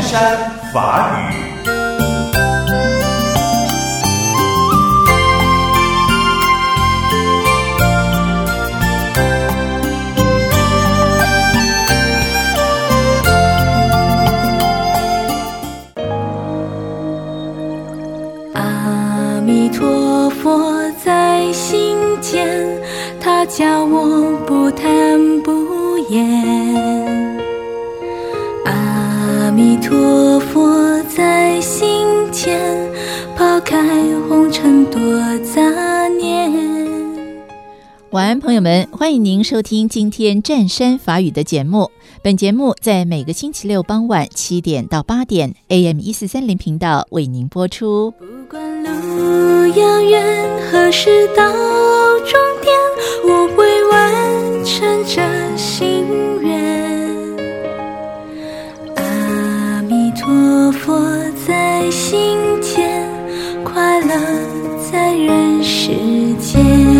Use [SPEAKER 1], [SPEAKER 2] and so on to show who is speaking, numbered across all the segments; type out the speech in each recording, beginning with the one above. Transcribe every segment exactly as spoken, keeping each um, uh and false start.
[SPEAKER 1] 山法语。
[SPEAKER 2] 阿弥陀佛在心间，他教我不贪不厌。阿弥陀佛在心间，抛开红尘多杂念。
[SPEAKER 3] 晚安，朋友们，欢迎您收听今天湛山法语的节目。本节目在每个星期六傍晚七点到八点 A M 一四三零频道为您播出。
[SPEAKER 2] 不管路遥远，何时到终点，我会完成这心愿。阿弥陀佛在心间，快乐在人世间。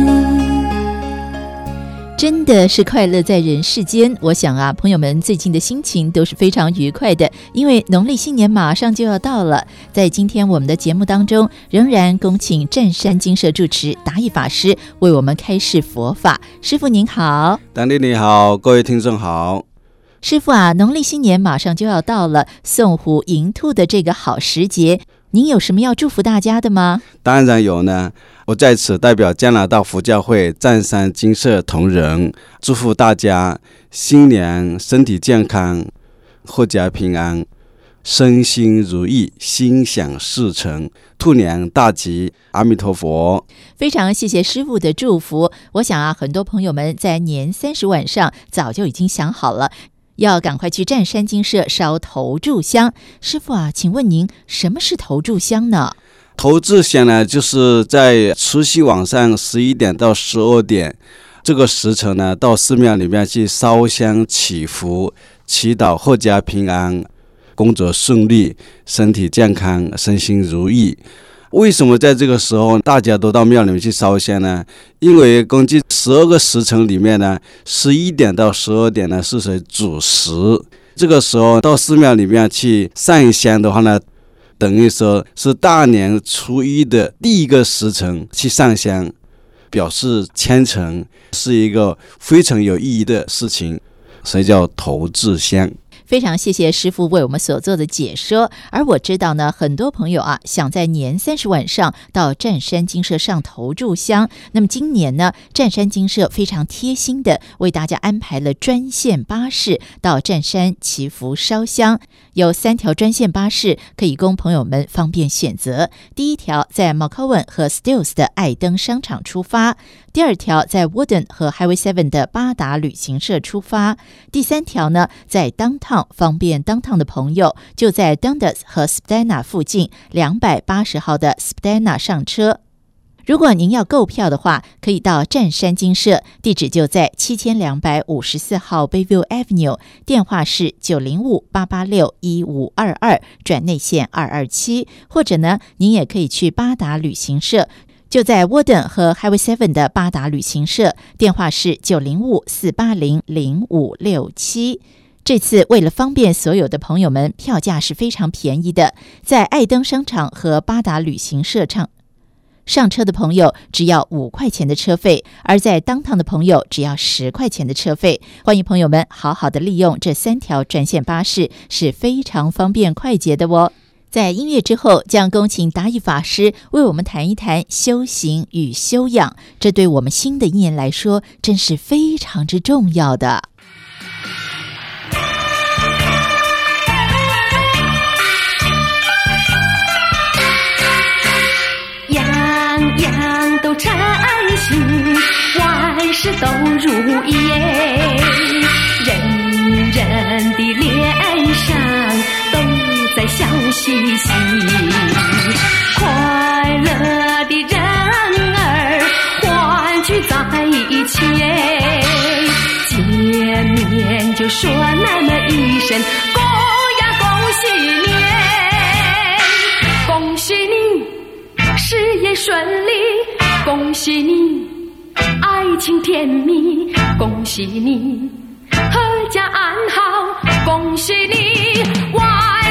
[SPEAKER 3] 真的是快乐在人世间。我想啊，朋友们最近的心情都是非常愉快的，因为农历新年马上就要到了。在今天我们的节目当中，仍然恭请湛山精舍住持达义法师为我们开示佛法。师父您好。
[SPEAKER 4] 丹弟你好，各位听众好。
[SPEAKER 3] 师父啊，农历新年马上就要到了，送虎迎兔的这个好时节，您有什么要祝福大家的吗？
[SPEAKER 4] 当然有呢，我在此代表加拿大佛教会湛山精舍同仁，祝福大家新年身体健康，阖家平安，身心如意，心想事成，兔年大吉，阿弥陀佛。
[SPEAKER 3] 非常谢谢师父的祝福。我想啊，很多朋友们在年三十晚上早就已经想好了，要赶快去湛山精舍烧头炷香。师父啊，请问您什么是头炷香呢？
[SPEAKER 4] 头炷香呢，就是在除夕晚上十一点到十二点这个时辰呢，到寺庙里面去烧香祈福，祈祷阖家平安，工作顺利，身体健康，身心如意。为什么在这个时候大家都到庙里面去烧香呢？因为根据十二个时辰里面呢，十一点到十二点呢是属于主时，这个时候到寺庙里面去上香的话呢，等于说是大年初一的第一个时辰去上香，表示虔诚，是一个非常有意义的事情，所以叫头炷香。
[SPEAKER 3] 非常谢谢师父为我们所做的解说。而我知道呢，很多朋友啊想在年三十晚上到湛山精舍上头炷香。那么今年呢，湛山精舍非常贴心的为大家安排了专线巴士到湛山祈福烧香，有三条专线巴士可以供朋友们方便选择。第一条在 McCowan 和 Stills 的爱登商场出发，第二条在 Warden 和 Highway 七的八达旅行社出发，第三条呢在 Downtown， 方便 Downtown 的朋友就在 Dundas 和 Spadina 附近两百八十号的 Spadina 上车。如果您要购票的话，可以到湛山精舍，地址就在七千两百五十四号 Bayview Avenue， 电话是九零五八八六一五二二，转内线二二七，或者呢，您也可以去八达旅行社，就在 Warden 和 Highway 七的八达旅行社，电话是九零五四八零零五六七。这次为了方便所有的朋友们，票价是非常便宜的，在爱登商场和八达旅行社上上车的朋友只要五块钱的车费，而在Downtown的朋友只要十块钱的车费。欢迎朋友们好好的利用这三条专线巴士，是非常方便快捷的哦。在音乐之后，将恭请达义法师为我们谈一谈修行与修养，这对我们新的一年来说真是非常之重要的。
[SPEAKER 2] 样样都称心，万事都如意，人人的脸上都在笑嘻嘻，快乐的人儿欢聚在一起，见面就说那么一声恭呀恭喜你，恭喜你事业顺利，恭喜你爱情甜蜜，恭喜你阖家安好，恭喜你万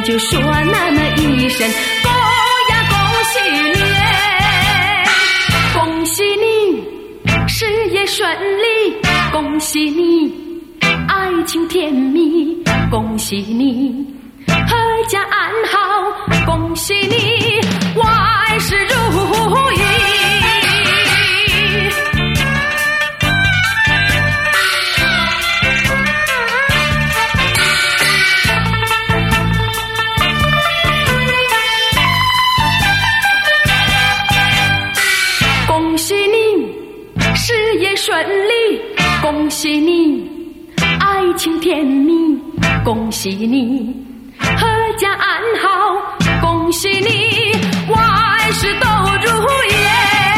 [SPEAKER 2] 就说那么一声恭呀恭喜年，恭喜你事业顺利，恭喜你爱情甜蜜，恭喜你阖家安好，恭喜你万事如意。恭喜你事业顺利，恭喜你爱情甜蜜，恭喜你阖家安好，恭喜你万事都如意。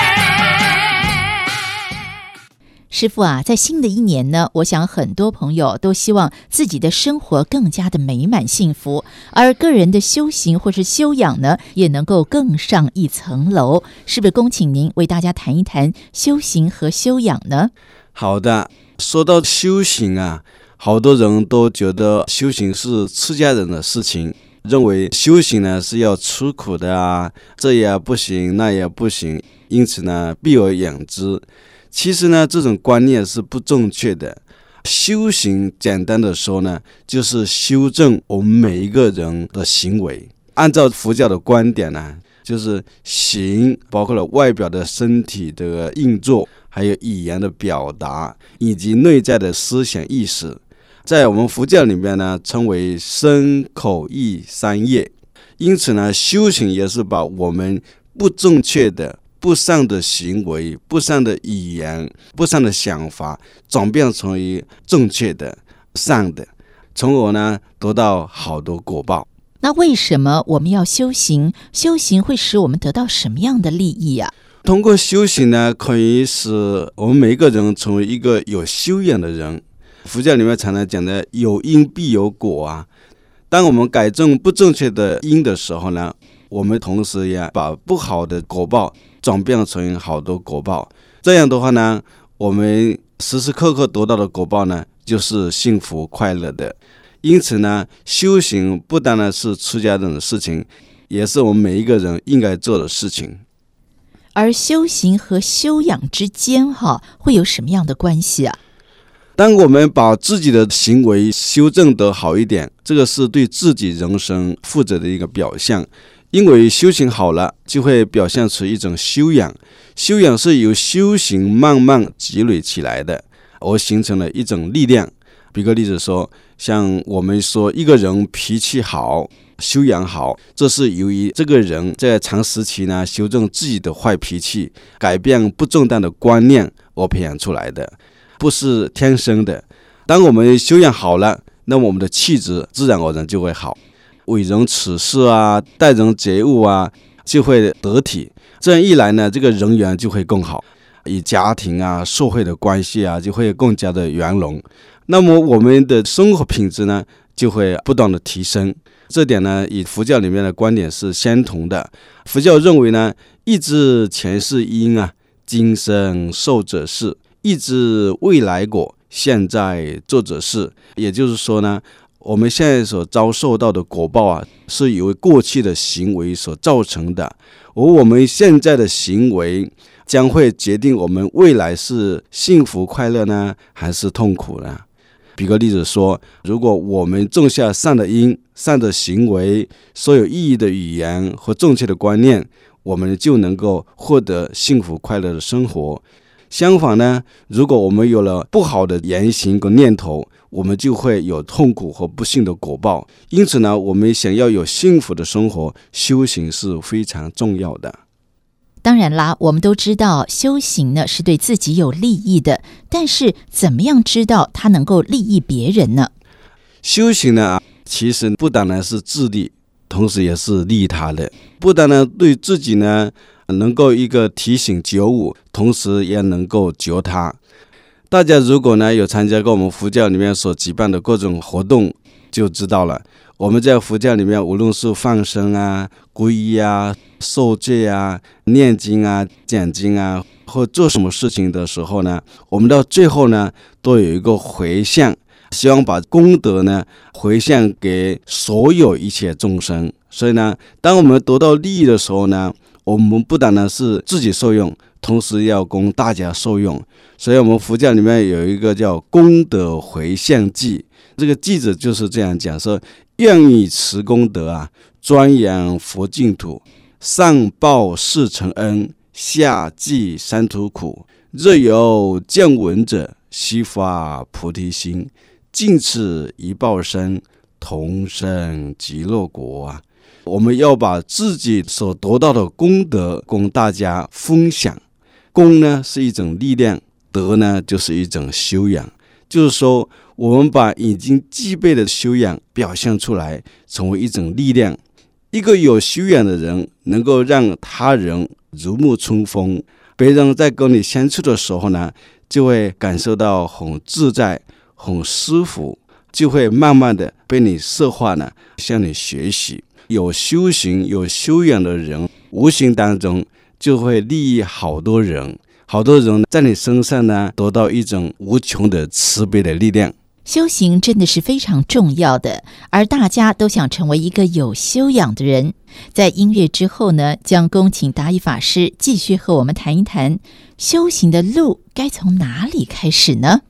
[SPEAKER 3] 师父啊，在新的一年呢，我想很多朋友都希望自己的生活更加的美满幸福，而个人的修行或是修养呢，也能够更上一层楼。是不是恭请您为大家谈一谈修行和修养呢？
[SPEAKER 4] 好的，说到修行啊，好多人都觉得修行是出家人的事情，认为修行呢是要吃苦的啊，这也不行那也不行，因此呢避而远之。其实呢，这种观念是不正确的。修行简单的说呢，就是修正我们每一个人的行为。按照佛教的观点呢，就是行包括了外表的身体的运作，还有语言的表达，以及内在的思想意识。在我们佛教里面呢，称为身口意三业。因此呢，修行也是把我们不正确的不善的行为、不善的语言、不善的想法转变成为正确的善的，从而呢得到好的果报。
[SPEAKER 3] 那为什么我们要修行？修行会使我们得到什么样的利益啊？
[SPEAKER 4] 通过修行呢，可以使我们每一个人成为一个有修养的人。佛教里面常常讲的有因必有果啊。当我们改正不正确的因的时候呢，我们同时也把不好的果报转变成好的果报。这样的话呢，我们时时刻刻得到的果报呢，就是幸福快乐的。因此呢，修行不单单是出家人的事情，也是我们每一个人应该做的事情。
[SPEAKER 3] 而修行和修养之间哈，会有什么样的关系啊？
[SPEAKER 4] 当我们把自己的行为修正得好一点，这个是对自己人生负责的一个表象。因为修行好了，就会表现出一种修养。修养是由修行慢慢积累起来的，而形成了一种力量。比个例子说，像我们说一个人脾气好，修养好，这是由于这个人在长时期呢修正自己的坏脾气，改变不正当的观念而培养出来的，不是天生的。当我们修养好了，那么我们的气质自然而然就会好，为人处事啊，待人接物啊，就会得体。这样一来呢，这个人缘就会更好，以家庭啊、社会的关系啊，就会更加的圆融。那么我们的生活品质呢，就会不断的提升。这点呢，与佛教里面的观点是相同的。佛教认为呢，一知前世因啊，今生受者是；一知未来果，现在做者是。也就是说呢，我们现在所遭受到的果报啊，是由过去的行为所造成的，而我们现在的行为将会决定我们未来是幸福快乐呢，还是痛苦呢？比个例子说，如果我们种下善的因、善的行为、所有意义的语言和正确的观念，我们就能够获得幸福快乐的生活。相反呢，如果我们有了不好的言行和念头，我们就会有痛苦和不幸的果报。因此呢，我们想要有幸福的生活，修行是非常重要的。
[SPEAKER 3] 当然啦，我们都知道修行呢是对自己有利益的，但是怎么样知道它能够利益别人呢？
[SPEAKER 4] 修行呢，其实不单单是自利，同时也是利他的。不单单对自己呢能够一个提醒觉悟，同时也能够觉他。大家如果呢有参加过我们佛教里面所举办的各种活动，就知道了。我们在佛教里面，无论是放生啊、皈依啊、受戒啊、念经啊、讲经啊，或做什么事情的时候呢，我们到最后呢，都有一个回向， 希望把功德呢回向给所有一切众生。所以呢，当我们得到利益的时候呢，我们不单单是自己受用，同时要供大家受用。所以我们佛教里面有一个叫功德回向偈，这个偈子就是这样讲说：愿以此功德啊，庄严佛净土，上报四乘恩，下济三途苦。若有见闻者，悉发菩提心，尽此一报身，同生极乐国啊！我们要把自己所得到的功德供大家分享。功呢是一种力量，德呢就是一种修养。就是说，我们把已经具备的修养表现出来，成为一种力量。一个有修养的人，能够让他人如沐春风。别人在跟你相处的时候呢，就会感受到很自在、很舒服，就会慢慢的被你摄化呢，向你学习。有修行、有修养的人，无形当中就会利益好多人，好多人在你身上呢，得到一种无穷的慈悲的力量。
[SPEAKER 3] 修行真的是非常重要的，而大家都想成为一个有修养的人。在音乐之后呢，将恭请达一法师继续和我们谈一谈修行的路该从哪里开始呢？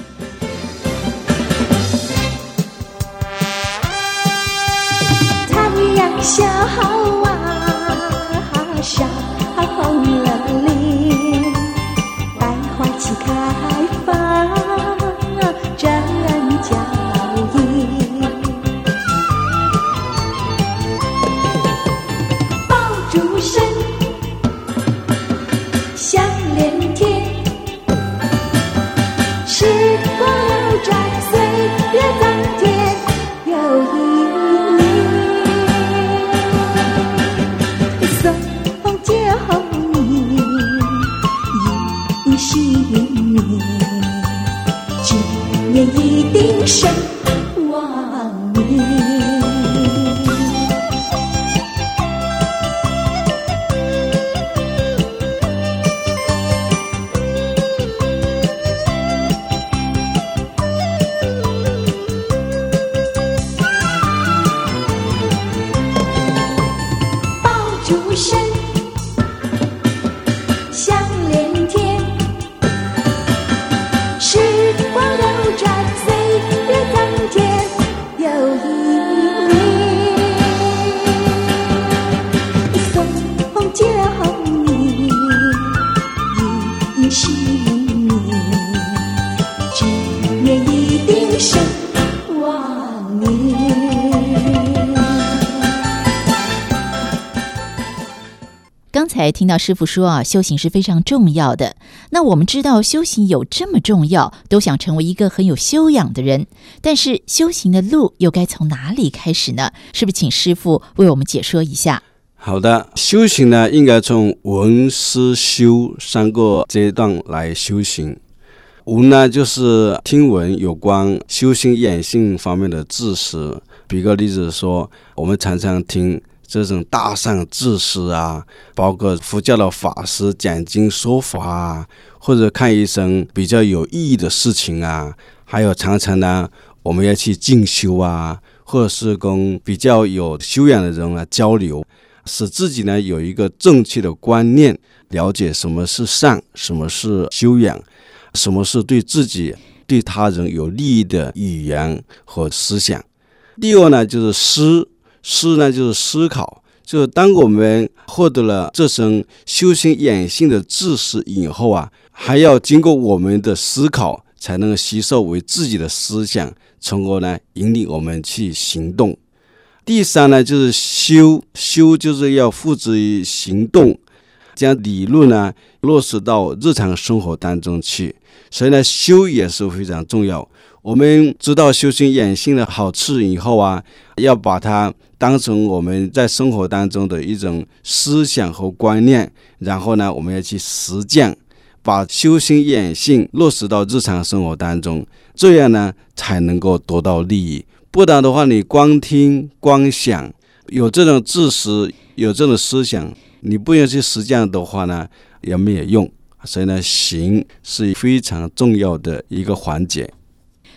[SPEAKER 2] 太阳下啊，小红了林，百花齐开放，真娇艳。爆竹声响连天，时光流转，岁月增添又一年。送旧年，迎新年，今年一定胜往年。竹声响连天，时光流转，岁月增添又一年。送旧年，迎新年，今年一定胜往年。
[SPEAKER 3] 刚才听到师父说啊，修行是非常重要的。那我们知道修行有这么重要，都想成为一个很有修养的人，但是修行的路又该从哪里开始呢？是不是请师父为我们解说一下？
[SPEAKER 4] 好的，修行呢，应该从闻思修三个阶段来修行。闻呢，就是听闻有关修行养性方面的知识。比个例子说，我们常常听这种大善知识啊，包括佛教的法师讲经说法啊，或者看一些比较有意义的事情啊，还有常常呢，我们要去进修啊，或者是跟比较有修养的人啊交流，使自己呢有一个正确的观念，了解什么是善，什么是修养，什么是对自己对他人有利益的语言和思想。第二呢，就是思思呢，就是思考，就是当我们获得了这种修行养性的知识以后啊，还要经过我们的思考，才能吸收为自己的思想，从而呢引领我们去行动。第三呢，就是修，修就是要付之于行动，将理论呢落实到日常生活当中去，所以呢，修也是非常重要。我们知道修行养性的好处以后啊，要把它当成我们在生活当中的一种思想和观念，然后呢，我们要去实践，把修行养性落实到日常生活当中，这样呢，才能够得到利益。不然的话，你光听光想，有这种知识，有这种思想，你不愿去实践的话呢，也没有用。所以呢，行是非常重要的一个环节。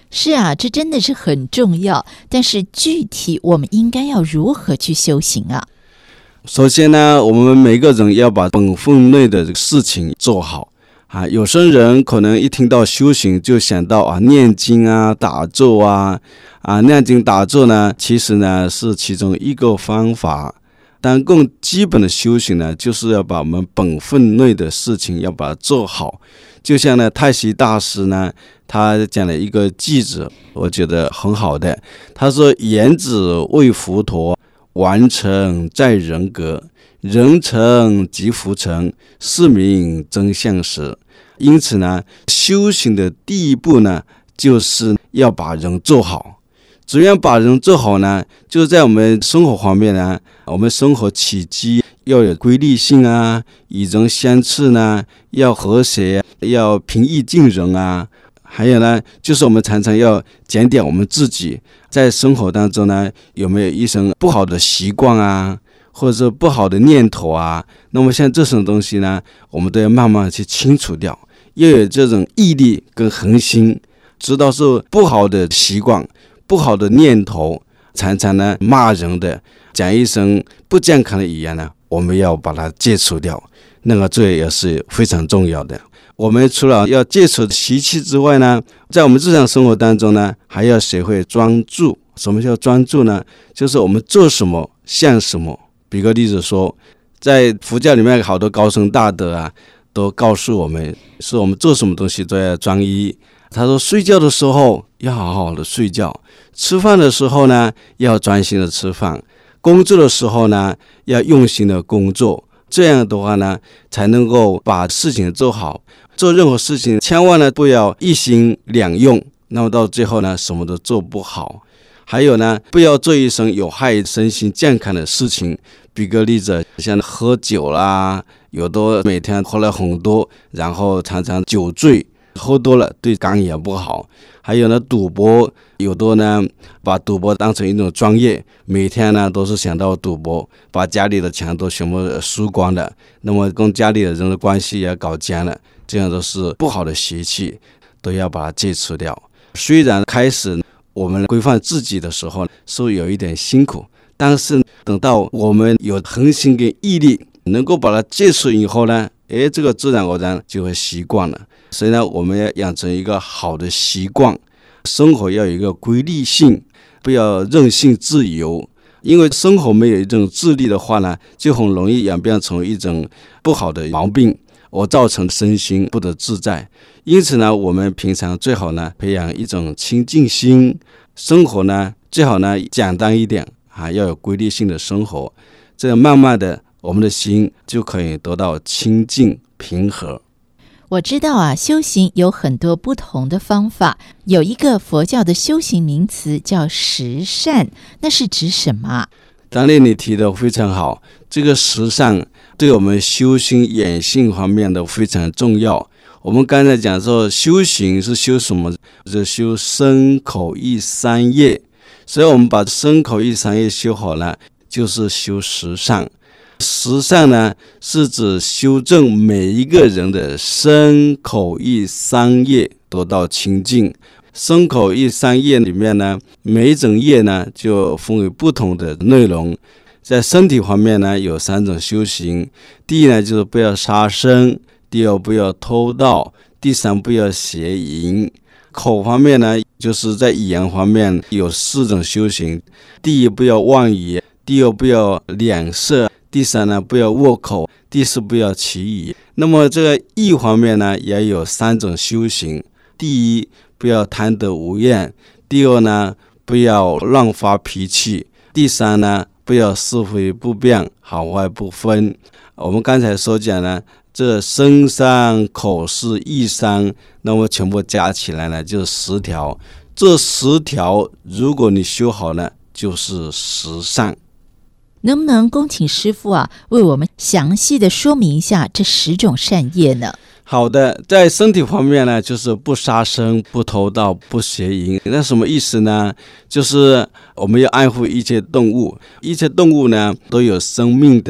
[SPEAKER 3] 是啊，这真的是很重要。但是具体我们应该要如何去修行啊？
[SPEAKER 4] 首先呢，我们每个人要把本分内的事情做好啊。有些人可能一听到修行就想到啊念经啊、打坐啊啊念经打坐呢，其实呢是其中一个方法。但更基本的修行呢，就是要把我们本分内的事情要把它做好。就像呢，太虚大师呢，他讲了一个句子，我觉得很好的。他说：“言子为佛陀，完成在人格，人成即佛成，是名真相实。”因此呢，修行的第一步呢，就是要把人做好。怎样把人做好呢？就是在我们生活方面呢，我们生活起居要有规律性啊，与人相处呢要和谐，要平易近人啊。还有呢，就是我们常常要检点我们自己在生活当中呢，有没有一些不好的习惯啊，或者是不好的念头啊。那么像这种东西呢，我们都要慢慢去清除掉，要有这种毅力跟恒心，知道是不好的习惯、不好的念头，常常呢骂人的，讲一声不健康的语言呢，我们要把它戒除掉。那个罪也是非常重要的。我们除了要戒除习气之外呢，在我们日常生活当中呢，还要学会专注。什么叫专注呢？就是我们做什么像什么。比个例子说，在佛教里面好多高僧大德啊，都告诉我们，说我们做什么东西都要专一。他说，睡觉的时候要好好的睡觉，吃饭的时候呢要专心的吃饭，工作的时候呢要用心的工作。这样的话呢，才能够把事情做好。做任何事情千万呢不要一心两用，那么到最后呢什么都做不好。还有呢，不要做一些有害身心健康的事情。比个例子，像喝酒啦，有的每天喝了很多，然后常常酒醉，喝多了对肝也不好。还有呢，赌博，有的呢把赌博当成一种专业，每天呢都是想到赌博，把家里的钱都全部输光了，那么跟家里的人的关系也搞僵了，这样都是不好的习气，都要把它戒除掉。虽然开始我们规范自己的时候是有一点辛苦，但是等到我们有恒心跟毅力，能够把它戒除以后呢，诶，这个自然而然就会习惯了。所以呢，我们要养成一个好的习惯，生活要有一个规律性，不要任性自由。因为生活没有一种自律的话呢，就很容易演变成一种不好的毛病，而造成身心不得自在。因此呢，我们平常最好呢培养一种清净心，生活呢最好呢简单一点啊，要有规律性的生活，这样慢慢的我们的心就可以得到清净平和。
[SPEAKER 3] 我知道啊，修行有很多不同的方法，有一个佛教的修行名词叫十善，那是指什么？
[SPEAKER 4] 当然你提的非常好，这个十善对我们修行养性方面的非常重要。我们刚才讲说修行是修什么？是修身口意三业，所以我们把身口意三业修好了，就是修十善。十善呢，是指修正每一个人的身口意三业得到清净。身口意三业里面呢，每一种业呢就分为不同的内容。在身体方面呢，有三种修行。第一呢，就是不要杀生；第二，不要偷盗；第三，不要邪淫。口方面呢，就是在语言方面有四种修行。第一，不要妄语；第二，不要两舌；第三呢，不要恶口；第四，不要绮语。那么这个意方面呢，也有三种修行。第一，不要贪得无厌；第二呢，不要乱发脾气；第三呢，不要是非不辩，好坏不分。我们刚才所讲呢，这身三口四意三，那么全部加起来呢，就是十条。这十条，如果你修好了，就是十善。
[SPEAKER 3] 能不能恭请师父啊，为我们详细的说明一下这十种善业呢？
[SPEAKER 4] 好的，在身体方面呢，就是不杀生、不偷盗、不邪淫。那什么意思呢？就是我们要爱护一切动物，一切动物呢都有生命的。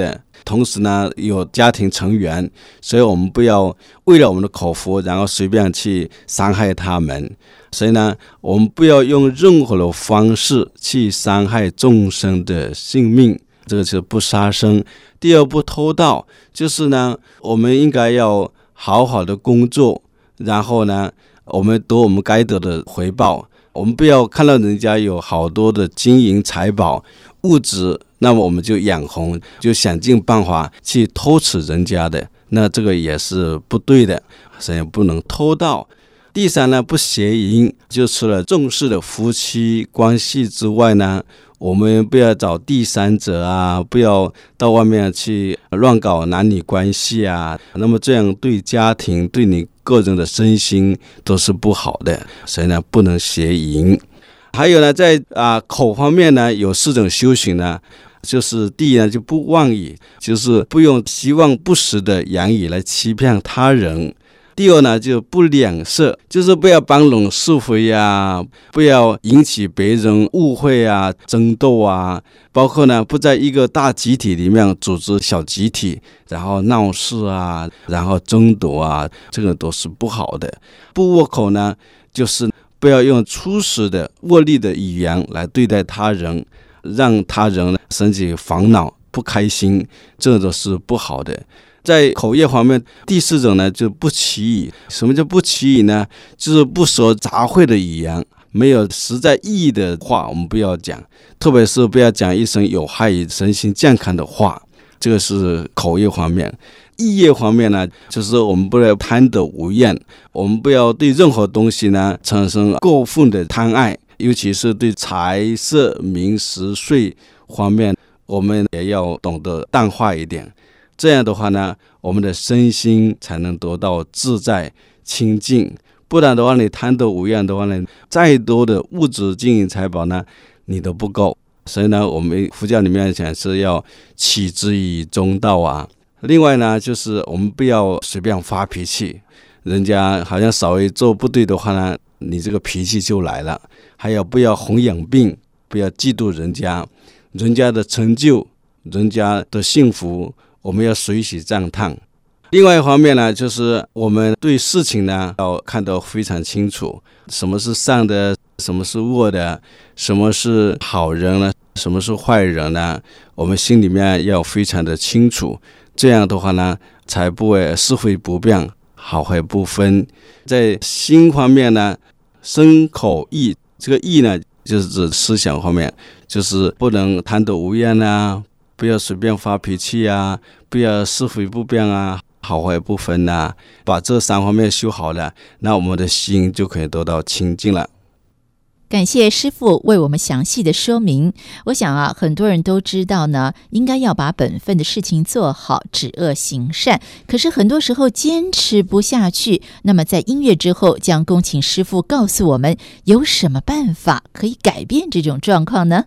[SPEAKER 4] 同时呢有家庭成员，所以我们不要为了我们的口福，然后随便去伤害他们。所以呢，我们不要用任何的方式去伤害众生的性命，这个就是不杀生。第二，不偷盗，就是呢，我们应该要好好的工作，然后呢，我们得我们该得的回报。我们不要看到人家有好多的金银财宝物质，那么我们就眼红，就想尽办法去偷吃人家的，那这个也是不对的，所以不能偷盗。第三呢，不邪淫，就除了重视的夫妻关系之外呢，我们不要找第三者啊，不要到外面去乱搞男女关系啊，那么这样对家庭对你个人的身心都是不好的，所以呢不能邪淫。还有呢，在啊口方面呢，有四种修行呢，就是第一呢，就不妄语，就是不用希望不实的言语来欺骗他人。第二呢，就不两舌，就是不要帮拢是非呀，不要引起别人误会啊、争斗啊，包括呢，不在一个大集体里面组织小集体，然后闹事啊，然后争夺啊，这个都是不好的。不恶口呢，就是不要用粗俗的恶劣的语言来对待他人，让他人生起烦恼不开心，这都是不好的。在口业方面，第四种呢，就不起语。什么叫不起语呢？就是不说杂秽的语言，没有实在意义的话我们不要讲，特别是不要讲一声有害于身心健康的话，这个是口业方面。意业方面呢，就是我们不要贪得无厌，我们不要对任何东西呢产生过分的贪爱，尤其是对财色名食睡方面，我们也要懂得淡化一点。这样的话呢，我们的身心才能得到自在清净。不然的话，你贪得无厌的话呢，再多的物质金银财宝呢，你都不够。所以呢，我们佛教里面讲是要起之以中道啊。另外呢，就是我们不要随便发脾气，人家好像稍微做不对的话呢，你这个脾气就来了。还有不要弘扬病，不要嫉妒人家，人家的成就，人家的幸福，我们要随喜赞叹。另外一方面呢，就是我们对事情呢要看得非常清楚，什么是善的，什么是恶的，什么是好人呢，什么是坏人呢，我们心里面要非常的清楚。这样的话呢，才不会是非不变，好坏不分。在心方面呢，身口意，这个意呢就是指思想方面，就是不能贪得无厌啊，不要随便发脾气啊，不要是非不变啊，好坏不分啊，把这三方面修好了，那我们的心就可以得到清净了。
[SPEAKER 3] 感谢师父为我们详细的说明。我想啊，很多人都知道呢，应该要把本分的事情做好，止恶行善。可是很多时候坚持不下去。那么在音乐之后，将恭请师父告诉我们，有什么办法可以改变这种状况呢？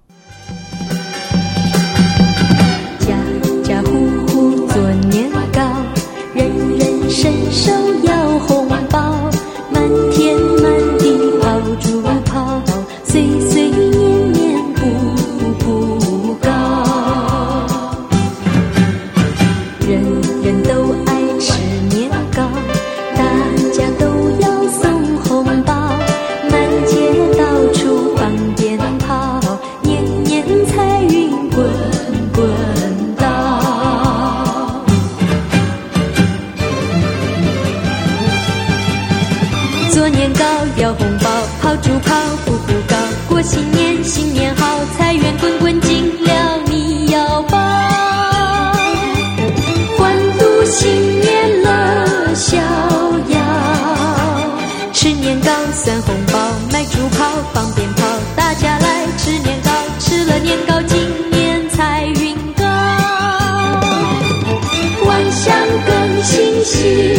[SPEAKER 2] 家家户户做年糕，人人伸手要红包，满天满地爆竹炮，岁岁年年步步高。人人都爱吃年糕，大家都要送红包，满街到处放鞭炮，年年财运滚滚到。做年糕要红包，炮竹炮步步高，过新年新年好，财源滚滚进了你腰包。欢度新年乐逍遥，吃年糕算红包，买竹炮放鞭炮，大家来吃年糕，吃了年糕今年财运高，万象更新喜